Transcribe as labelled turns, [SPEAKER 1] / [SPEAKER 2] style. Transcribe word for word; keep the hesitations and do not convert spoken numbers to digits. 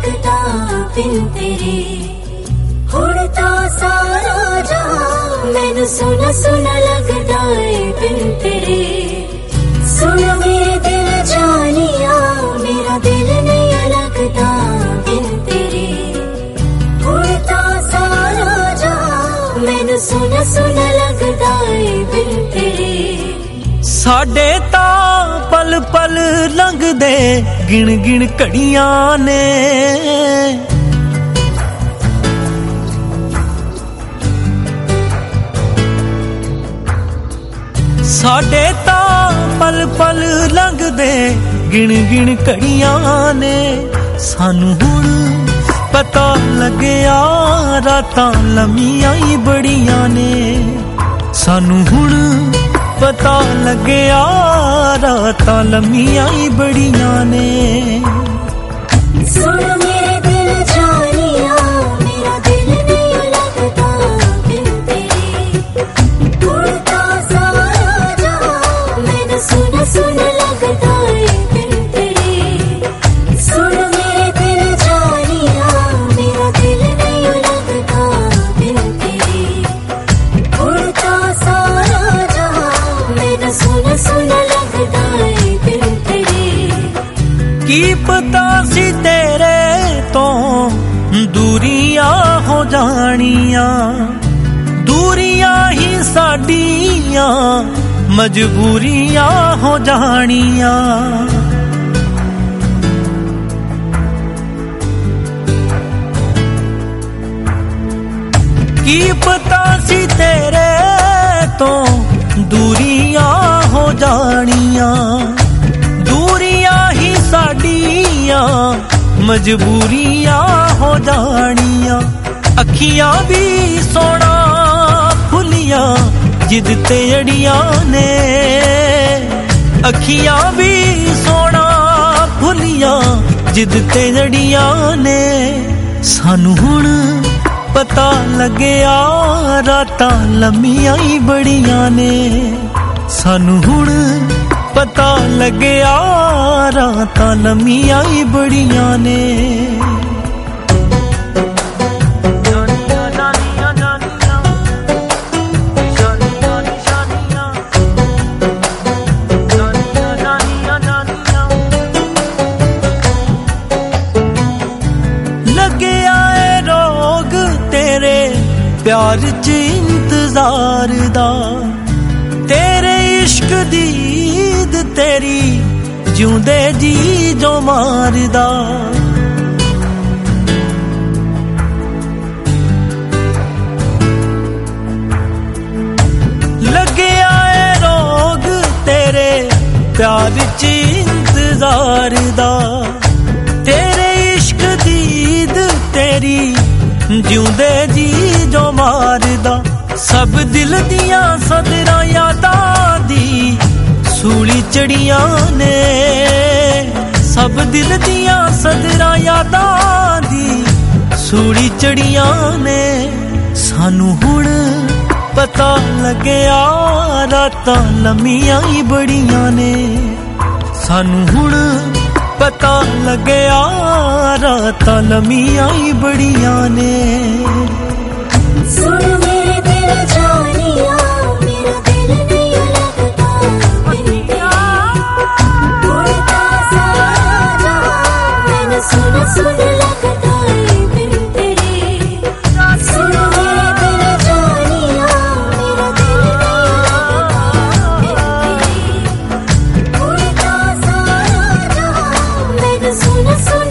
[SPEAKER 1] लगता बिन तेरे, उड़ता सारा जहां मैनू सुना सुना लगता है बिन तेरे। सुन मेरे दिल जानिया, मेरा दिल नहीं लगता बिन तेरे, उड़ता सारा जहां मैनू सुना सुना लगता है बिन तेरे।
[SPEAKER 2] साडे तां पल पल लंघदे गिण गिण घड़ियां ने, साडे तां पल पल लंघदे गिण गिण घड़ियां ने। सानू हुण पता लग्या रातां लम्मियां ही बड़ियां ने, सानू हुण पता लग्या रातां लम्मियां ही बड़ियां ने।
[SPEAKER 1] सुन मेरे दिल जानिया, मेरा दिल नहीं लगता बिन तेरे, उड़ता सारा जहां मैनू सुना सुना लगता है बिन तेरे। सुन मेरे दिल जानिया, मेरा दिल नहीं लगता बिन तेरे, उड़ता सारा जहां मैनू सुना सुना लगता है बिन तेरे।
[SPEAKER 2] की पता सी तेरे तो दूरियां हो जानियां, दूरियां ही साडियां मजबूरियां हो जानियां। की पता सी तेरे तो दूरियां हो जानियां, दूरियां ही साडियां मजबूरियां हो जानियां। अखियां भी सोना फुलियां जिद ते अड़ियां ने, अखियां भी सोना फुलियां जिद ते अड़ियां ने। सानू हुण पता लग्या रातां लम्मियां ही बड़ियां ने, सानू हुण पता लग्या रातां लम्मियां ही बड़ियां ने। लग्या है रोग तेरे प्यार च इंतजार दा, तेरे इश्क दी ईद तेरी जिउंदे जी जो मारदा। लग्या है रोग तेरे प्यार च इंतजार दा, तेरे इश्क दी ईद तेरी जिउंदे जी जो मारदा। सब दिल दियां सदरां यादां दी सूली चढ़ियां ने, सब दिल दियां सदरां यादां दी सूली चढ़ियां ने। सानू हुण पता लग्या रातां लम्मियां ही बड़ियां ने, सानू हुण पता लग्या रातां लम्मियां ही बड़ियां ने।
[SPEAKER 1] सुन मेरे दिल जानिया, मेरा दिल नहीं लगता बिन तेरे, उड़ता सारा जहां मैनू सुना सुना लगता है बिन तेरे। सुन मेरे दिल जानिया, मेरा दिल नहीं लगता बिन तेरे, उड़ता सारा जहां मैनू सुना सुना